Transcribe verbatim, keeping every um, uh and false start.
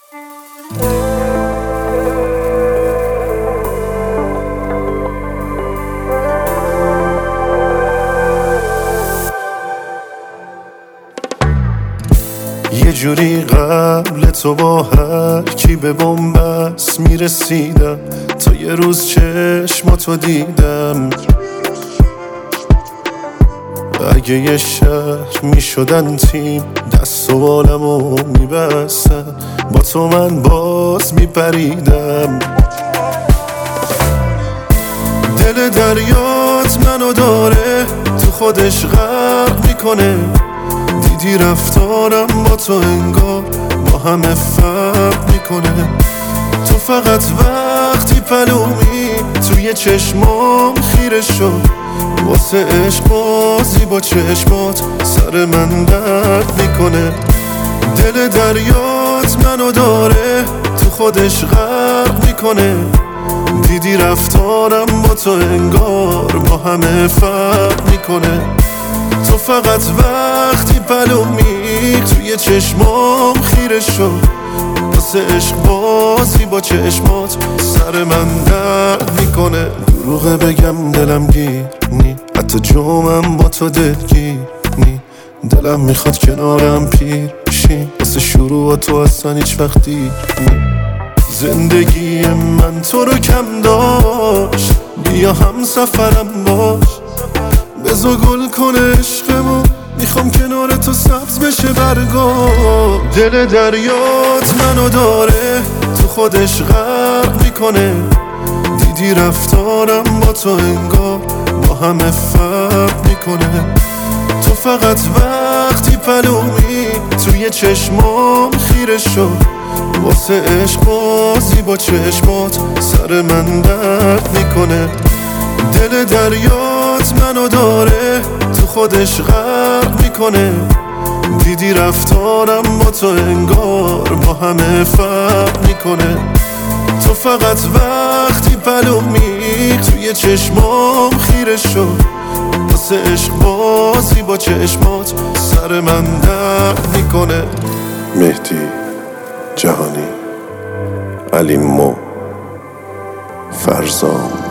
یه جوری قبل تو با هر کی به بن‌بست میرسیدم، تا یه روز چشماتو دیدم. اگه یه شهر میشدن تیم، دست و بالمو میبستن، با تو من باز میپریدم. دل دریات منو داره تو خودش غرق میکنه، دیدی رفتارم با تو انگار با همه فرق میکنه. تو فقط وقتی پلومی توی چشمام خیره شد، واسه عشق بازی با چشمات سر من درد میکنه. دل دریات منو داره تو خودش غرق میکنه، دیدی رفتارم با تو انگار با همه فرق میکنه. تو فقط وقتی پلومی توی چشمام خیره شد، واسه عشق بازی با چشمات سر من درد میکنه. دروغه بگم دلم گیر نی، حتی جومم با تو دلگیر نی. دلم میخواد کنارم پیر شی، واسه شروع تو اصلا هیچ وقتی نی. زندگی من تو رو کم داشت، بیا هم سفرم باش، بزا گل کنه عشقمو، میخوام کنار تو سبز بشه برگا. دل دریات منو داره تو خودش غرق میکنه، دیدی رفتارم با تو انگار با همه فرق میکنه. تو فقط وقتی پلومی توی چشمام خیره شد، واسه عشق بازی با چشمات سر من درد میکنه. دل دریات منو داره تو خودش غرق میکنه، دیدی رفتارم با تو انگار با همه فرق میکنه. تو فقط وقتی پلومی توی چشمام خیره شد، واسه عشق بازی با چشمات سر من درد میکنه. مهدی جهانی، علی مو، فرزام